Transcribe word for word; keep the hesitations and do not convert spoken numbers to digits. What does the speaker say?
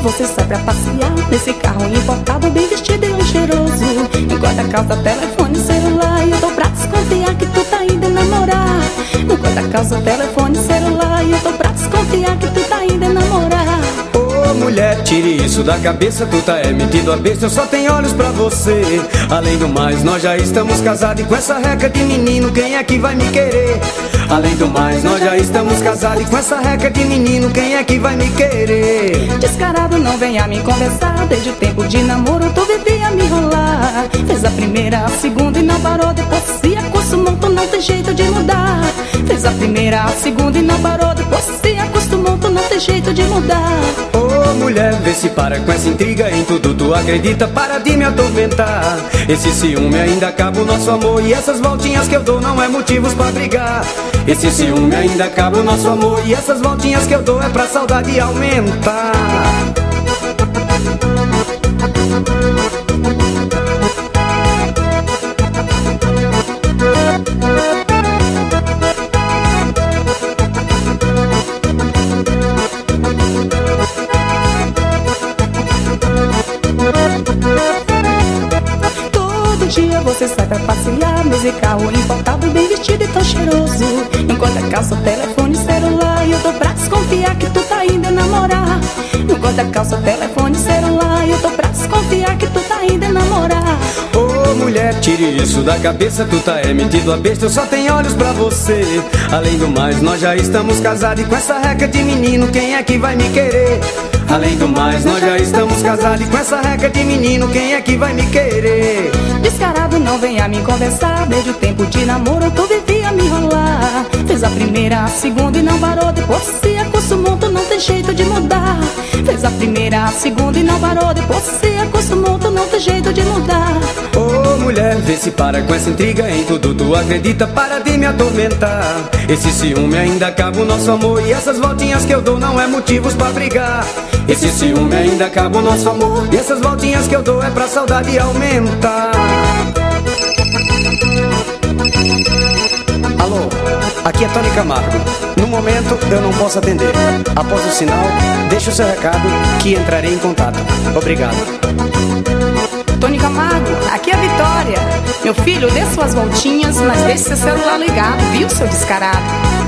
você sai pra passear nesse carro importado, bem vestido e um cheiroso. Enquanto a calça, telefone, celular, e eu tô pra desconfiar que tu tá indo namorar. Enquanto a calça, telefone, celular, e eu tô pra desconfiar que tu tá indo namorar. Ô mulher, tire isso da cabeça, tu tá é metido a besta, eu só tenho olhos pra você. Além do mais, nós já estamos casados, e com essa reca de menino, quem é que vai me querer? Além do mais, nós já estamos casados, e com essa reca de menino, quem é que vai me querer? Descarado, não venha me conversar, desde o tempo de namoro tu vivia me enrolar. Fez a primeira, a segunda e não parou, depois se acostumou, tu não tem jeito de mudar. Fez a primeira, a segunda e não parou, depois se acostumou, tu não tem jeito de mudar. Ô mulher, vê se para com essa intriga, em tudo tu acredita, para de me atormentar. Esse ciúme ainda acaba o nosso amor, e essas voltinhas que eu dou não é motivos pra brigar. Esse ciúme ainda acaba o nosso amor, e essas voltinhas que eu dou é pra saudade aumentar. Todo dia você sai pra passear nesse carro importado, bem vestido e tão cheiroso. Enquanto a calça, telefone, celular, e eu tô pra desconfiar que tu tá indo namorar. Enquanto a calça, telefone, celular, e eu tô pra desconfiar que tu tá indo namorar. Ô mulher, tire isso da cabeça, tu tá é metido a besta, eu só tenho olhos pra você. Além do mais, nós já estamos casados, e com essa reca de menino, quem é que vai me querer? Além do mais, nós já estamos casados, e com essa reca de menino, quem é que vai me querer? Descarado, não venha me conversar, desde o tempo de namoro tu vivia me enrolar. Fez a primeira, a segunda e não parou, depois se acostumou, tu não tem jeito de mudar. Fez a primeira, a segunda e não parou, depois se acostumou, tu não tem jeito de mudar. Ô mulher, vê se para com essa intriga, em tudo tu acredita, para de me atormentar. Esse ciúme ainda acaba o nosso amor, e essas voltinhas que eu dou não é motivos pra brigar. Esse ciúme ainda acaba o nosso amor, e essas voltinhas que eu dou é pra saudade aumentar. Alô, aqui é Tony Camargo. No momento eu não posso atender. Após o sinal, deixe o seu recado que entrarei em contato. Obrigado. Tony Camargo, aqui é a Vitória. Meu filho, dê suas voltinhas, mas deixe seu celular ligado, viu, seu descarado?